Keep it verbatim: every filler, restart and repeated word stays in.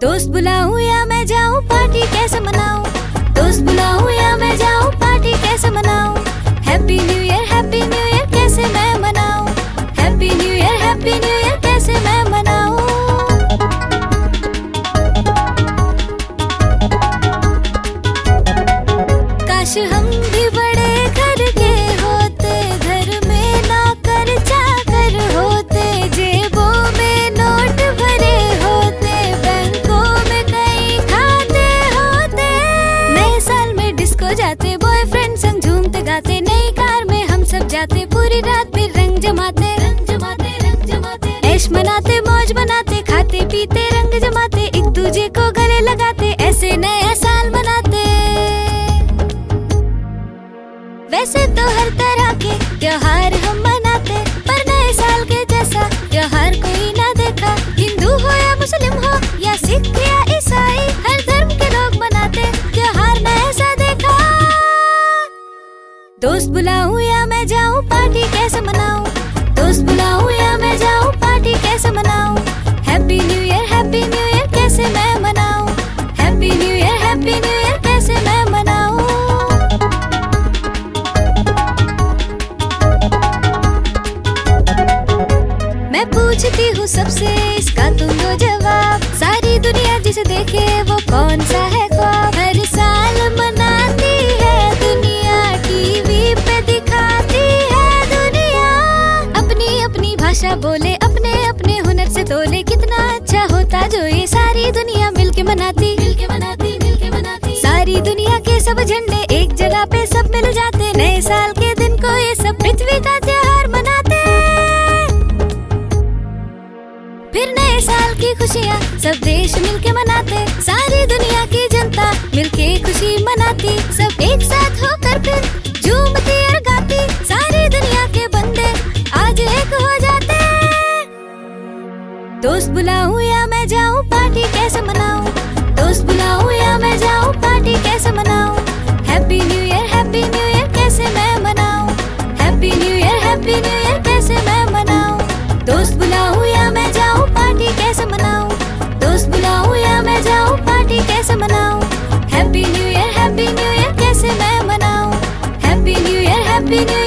दोस्त बुलाऊं या मैं जाऊं पार्टी कैसे मनाऊं, दोस्त बुलाऊं या मैं जाऊं पार्टी कैसे मनाऊं। Happy new year happy new year कैसे मैं मनाऊं, happy new year happy new year कैसे मैं मनाऊं। काश हम भी बड़े घर के होते, घर में नौकर चाकर होते, जेबों में नोट भरे होते, बैंकों में कई खाते होते। नए साल में डिस्को जाते, बॉयफ्रेंड संग झूमते गाते, नई कार में हम सब जाते, पूरी रात फिर रंग जमाते रंग जमाते रंग जमाते, ऐश मनाते मौज बनाते, खाते पीते रंग जमाते, एक दूजे को गले लगाते, ऐसे नया साल मनाते। वैसे तो हर तरह के त्योहार हम मनाते, पर नए साल के जैसा त्योहार कोई ना देखा। हिंदू हो या मुस्लिम हो या सिख या ईसाई, हर धर्म के लोग मनाते त्योहार न ऐसा देखा। दोस्त बुलाऊं या मैं जाऊं पार्टी कैसे मनाऊं, दोस्त बुलाऊं या मैं जाऊं पार्टी कैसे मनाऊं। Happy new year happy new year कैसे मैं मनाऊं, happy new year happy new year कैसे मैं मनाऊं। मैं पूछती हूँ सबसे इसका तुम दो जवाब, सारी दुनिया जिसे देखे वो कौन सा है ख्वाब। हर साल मनाती है दुनिया, टीवी पे दिखाती है दुनिया, अपनी अपनी भाषा बोले, अपने अपने हुनर से तोले। कितना अच्छा होता जो ये सारी दुनिया मिलके मनाती मिलके मनाती मिलके मनाती। सारी दुनिया के सब झंडे एक जगह पे सब मिल जाते, नए साल के दिन को ये सब पृथ्वी का त्योहार मनाते। फिर नए साल की खुशियाँ सब देश मिलके मनाते, सारी दुनिया की जनता मिलके खुशी मनाती, सब एक साथ होकर फिर झूमती और गाती, सारी दुनिया के बंदे आज एक हो जाते। दोस्त बुलाऊं या मैं जाऊं पार्टी कैसे मनाऊं, दोस्त बुलाऊं या मैं जाऊं पार्टी कैसे मनाऊं। Happy new year happy new year कैसे मैं मनाऊं, happy new year happy new year कैसे मैं मनाऊं। दोस्त बुलाऊं या मैं जाऊं पार्टी कैसे मनाऊं, दोस्त बुलाऊं या मैं जाऊं पार्टी कैसे मनाऊं। Happy new year happy new year कैसे मैं मनाऊं, happy new year happy new